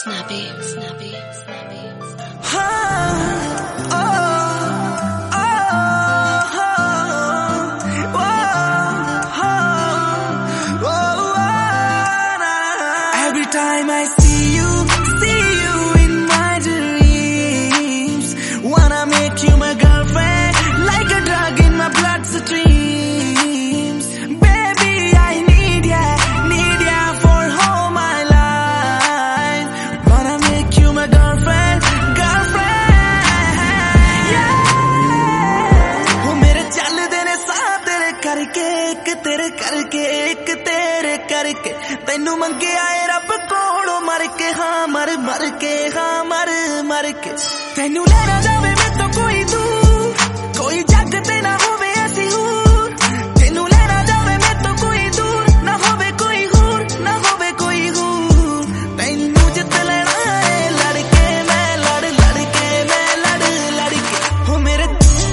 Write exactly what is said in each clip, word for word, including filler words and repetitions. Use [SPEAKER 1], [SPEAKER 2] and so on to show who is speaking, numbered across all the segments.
[SPEAKER 1] Snappy, snappy, snappy, snappy.
[SPEAKER 2] Oh, oh, oh, oh, oh, oh. Every time I see you, see you in my dreams. Wanna make you my girlfriend, like a drug in my bloodstreams. Baby, I need ya, need ya for all my life. Wanna make you my girlfriend, girlfriend, yeah. वो मेरे चलदे ने साथ तेरे करके, एक तेरे करके, एक तेरे करके. तैनू मंगे आए रब कोलों मर के, हाँ मर मर के, हाँ मर मर के. तैनू लेना जावे मैं तो कोई दूर, कोई जग ते ना होवे ऐसी हूर. तैनू लेना जावे मैं तो कोई दूर, ना होवे कोई हूर, ना होवे कोई हूर. तैनू जित लेना है लड़के मैं लड़ लड़के, मैं लड़ लड़के. हो मेरे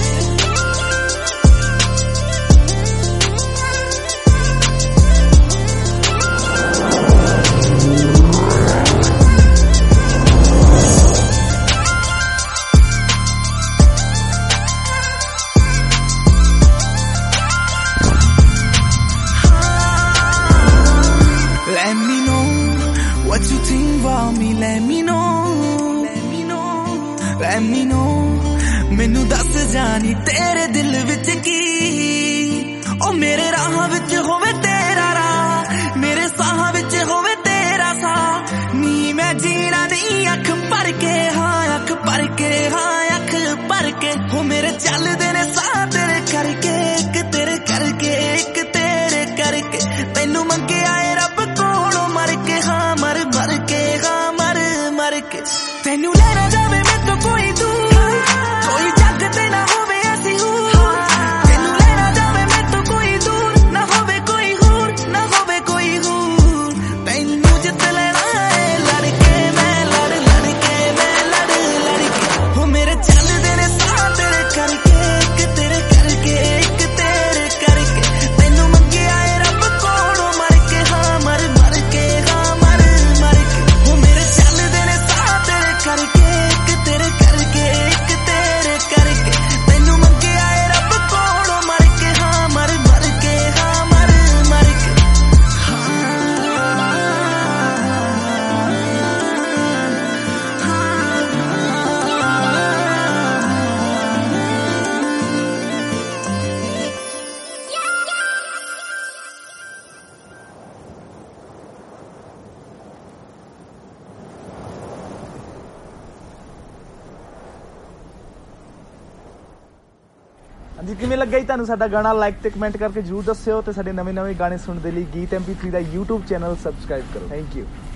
[SPEAKER 2] Let me know what you think about me. Let me know, let me know, let me know. मैनू दस जानी तेरे दिल विच की. ओ मेरे राह विच होवे तेरा राह, मेरे साह विच होवे तेरा साह. नी मैं जीना नहीं अख भर के, हाँ अख भर के, हाँ अख भर के. हो मेरे चलदे ने साह तेरे करके, एक तेरे करके, एक तेरे करके. तैनू मंगे आए रब कोलों मर के, हाँ मर मर के, हाँ मर मर के. तैनू लेना जावे मैं तो कोई दूर, कोई जग ते ना होवे ऐसी हूर. तैनू लेना जावे मैं तो कोई दूर, ना होवे कोई हूर, ना होवे कोई हूर. तैनू जित लेना है लड़के मैं लड़ लड़के, मैं लड़ लड़के. हो मेरे चलदे ने साह तेरे करके, एक तेरे करके, एक तेरे करके. तैनू मंगे आए रब कोलों मर के, हाँ मर मर के, हाँ मर मर के. हो मेरे चलदे ने साह तेरे करके, एक तेरे करके, एक तेरे करके. तैनू मंगे आए रब कोलों मर के, हाँ मर मर के, हाँ मर मर के.
[SPEAKER 3] ਹਾਂਜੀ ਕਿਵੇਂ ਲੱਗਾ ਜੀ ਤੁਹਾਨੂੰ ਸਾਡਾ ਗਾਣਾ? ਲਾਈਕ ਤੇ ਕਮੈਂਟ ਕਰਕੇ ਜਰੂਰ ਦੱਸਿਓ ਤੇ ਸਾਡੇ ਨਵੇਂ ਨਵੇਂ ਗਾਣੇ ਸੁਣਨ ਦੇ ਲਈ ਗੀਤ ਐਮ ਪੀ ਥ੍ਰੀ ਦਾ YouTube ਚੈਨਲ ਸਬਸਕ੍ਰਾਈਬ ਕਰੋ। Thank you.